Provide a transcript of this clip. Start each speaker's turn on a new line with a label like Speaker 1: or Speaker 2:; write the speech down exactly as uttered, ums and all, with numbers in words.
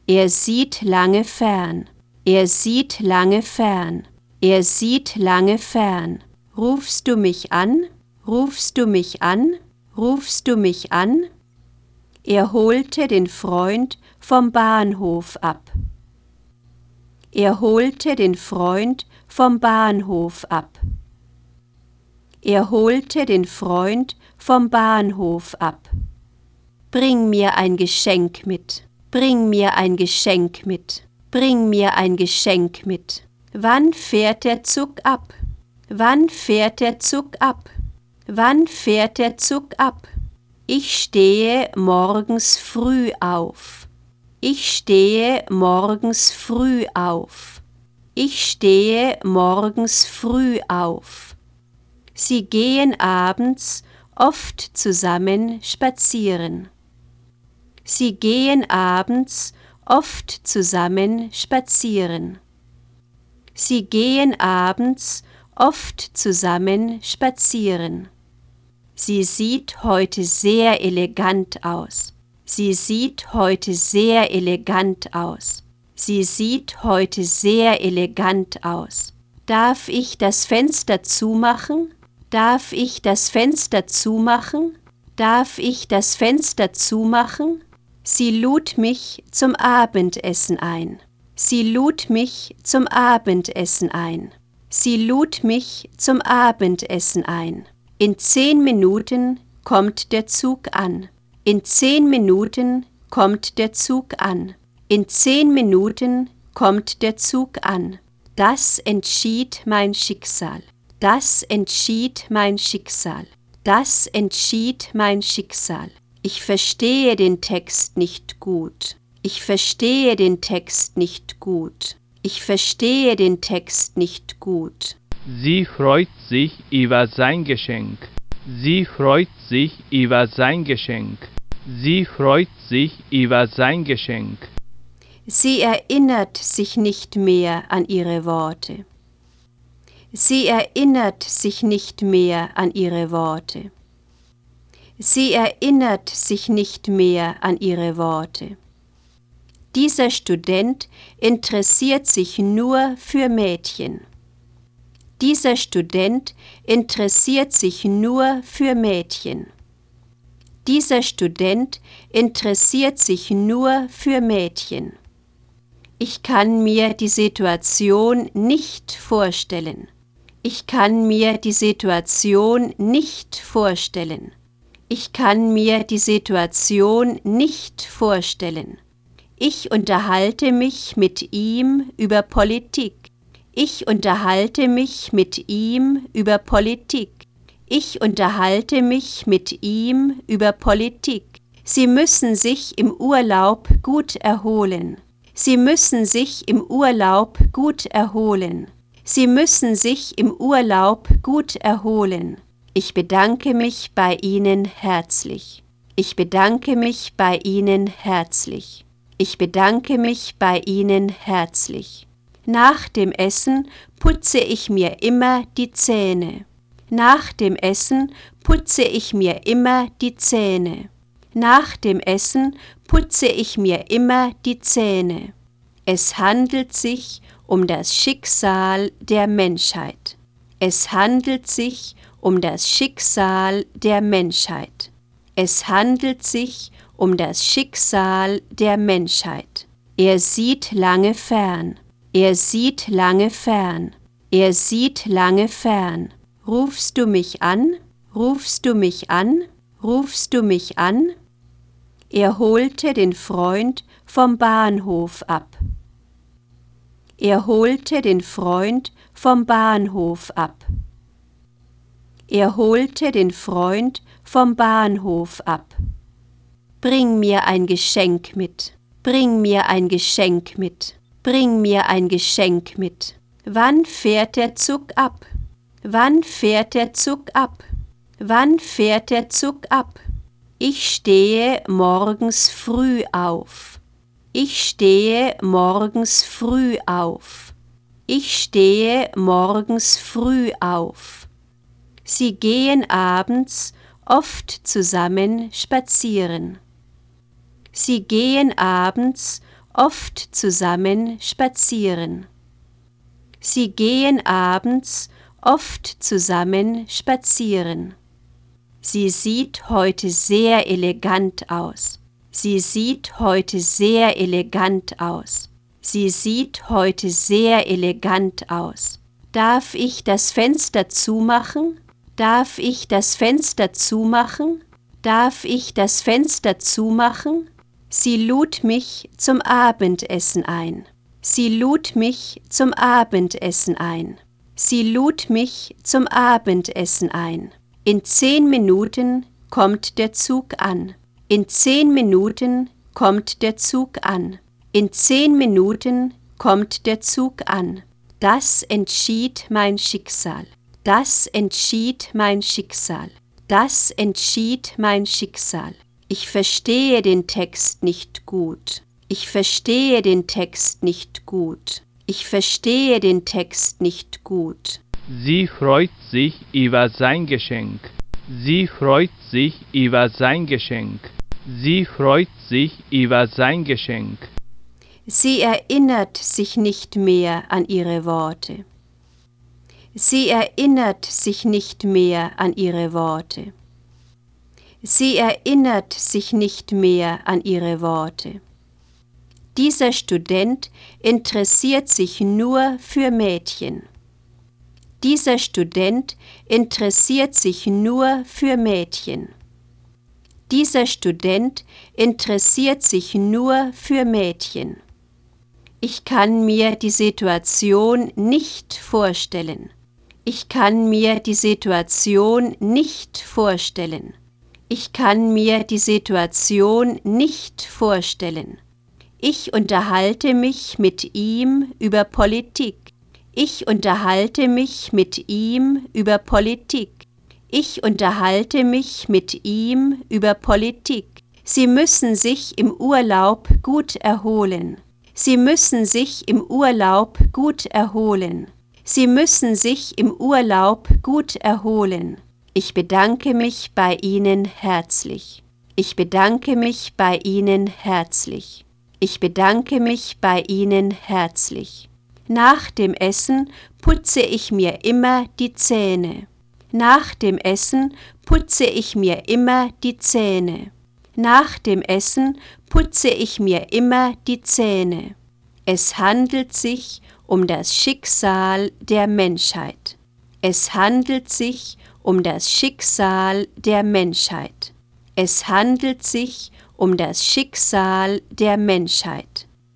Speaker 1: Er sieht lange fern. Er sieht lange fern. Er sieht lange fern. Rufst du mich an? Rufst du mich an? Rufst du mich an? Er holte den Freund vom Bahnhof ab. Er holte den Freund vom Bahnhof ab. Er holte den Freund vom Bahnhof ab. Bring mir ein Geschenk mit. Bring mir ein Geschenk mit. Bring mir ein Geschenk mit. Wann fährt der Zug ab? Wann fährt der Zug ab? Wann fährt der Zug ab? Ich stehe morgens früh auf. Ich stehe morgens früh auf. Ich stehe morgens früh auf. Sie gehen abends oft zusammen spazieren. Sie gehen abends oft zusammen spazieren. Sie gehen abends oft zusammen spazieren. Sie sieht heute sehr elegant aus. Sie sieht heute sehr elegant aus. Sie sieht heute sehr elegant aus. Darf ich das Fenster zumachen? Darf ich das Fenster zumachen? Darf ich das Fenster zumachen? Sie lud mich zum Abendessen ein. Sie lud mich zum Abendessen ein. Sie lud mich zum Abendessen ein. In zehn Minuten kommt der Zug an. In zehn Minuten kommt der Zug an. In zehn Minuten kommt der Zug an. Das entschied mein Schicksal. Das entschied mein Schicksal. Das entschied mein Schicksal. Ich verstehe den Text nicht gut. Ich verstehe den Text nicht gut. Ich verstehe den Text nicht gut.
Speaker 2: Sie freut sich über sein Geschenk. Sie freut sich über sein Geschenk. Sie freut sich über sein Geschenk.
Speaker 1: Sie erinnert sich nicht mehr an ihre Worte. Sie erinnert sich nicht mehr an ihre Worte. Sie erinnert sich nicht mehr an ihre Worte. Dieser Student interessiert sich nur für Mädchen. Dieser Student interessiert sich nur für Mädchen. Dieser Student interessiert sich nur für Mädchen. Ich kann mir die Situation nicht vorstellen. Ich kann mir die Situation nicht vorstellen. Ich kann mir die Situation nicht vorstellen. Ich unterhalte mich mit ihm über Politik. Ich unterhalte mich mit ihm über Politik. Ich unterhalte mich mit ihm über Politik. Sie müssen sich im Urlaub gut erholen. Sie müssen sich im Urlaub gut erholen. Sie müssen sich im Urlaub gut erholen. Ich bedanke mich bei Ihnen herzlich. Ich bedanke mich bei Ihnen herzlich. Ich bedanke mich bei Ihnen herzlich. Nach dem Essen putze ich mir immer die Zähne. Nach dem Essen putze ich mir immer die Zähne. Nach dem Essen putze ich mir immer die Zähne. Es handelt sich um das Schicksal der Menschheit. Es handelt sich um das Schicksal der Menschheit. Es handelt sich um das Schicksal der Menschheit. Er sieht lange fern. Er sieht lange fern. Er sieht lange fern. Rufst du mich an? Rufst du mich an? Rufst du mich an? Er holte den Freund vom Bahnhof ab. Er holte den Freund vom Bahnhof ab. Er holte den Freund vom Bahnhof ab. Bring mir ein Geschenk mit. Bring mir ein Geschenk mit. Bring mir ein Geschenk mit. Wann fährt der Zug ab? Wann fährt der Zug ab? Wann fährt der Zug ab? Ich stehe morgens früh auf. Ich stehe morgens früh auf. Ich stehe morgens früh auf. Sie gehen abends oft zusammen spazieren. Sie gehen abends oft zusammen spazieren. Sie gehen abends oft zusammen spazieren. Sie sieht heute sehr elegant aus. Sie sieht heute sehr elegant aus. Sie sieht heute sehr elegant aus. Darf ich das Fenster zumachen? Darf ich das Fenster zumachen? Darf ich das Fenster zumachen? Sie lud mich zum Abendessen ein. Sie lud mich zum Abendessen ein. Sie lud mich zum Abendessen ein. In zehn Minuten kommt der Zug an. In zehn Minuten kommt der Zug an. In zehn Minuten kommt der Zug an. Das entschied mein Schicksal. Das entschied mein Schicksal. Das entschied mein Schicksal. Ich verstehe den Text nicht gut. Ich verstehe den Text nicht gut. Ich verstehe den Text nicht gut.
Speaker 2: Sie freut sich über sein Geschenk. Sie freut sich über sein Geschenk. Sie freut sich über sein Geschenk.
Speaker 1: Sie erinnert sich nicht mehr an ihre Worte. Sie erinnert sich nicht mehr an ihre Worte. Sie erinnert sich nicht mehr an ihre Worte. Dieser Student interessiert sich nur für Mädchen. Dieser Student interessiert sich nur für Mädchen. Dieser Student interessiert sich nur für Mädchen. Ich kann mir die Situation nicht vorstellen. Ich kann mir die Situation nicht vorstellen. Ich kann mir die Situation nicht vorstellen. Ich unterhalte mich mit ihm über Politik. Ich unterhalte mich mit ihm über Politik. Ich unterhalte mich mit ihm über Politik. Sie müssen sich im Urlaub gut erholen. Sie müssen sich im Urlaub gut erholen. Sie müssen sich im Urlaub gut erholen. Ich bedanke mich bei Ihnen herzlich. Ich bedanke mich bei Ihnen herzlich. Ich bedanke mich bei Ihnen herzlich. Nach dem Essen putze ich mir immer die Zähne. Nach dem Essen putze ich mir immer die Zähne. Nach dem Essen putze ich mir immer die Zähne. Es handelt sich um das Schicksal der Menschheit. Es handelt sich um das Schicksal der Menschheit. Es handelt sich um das Schicksal der Menschheit.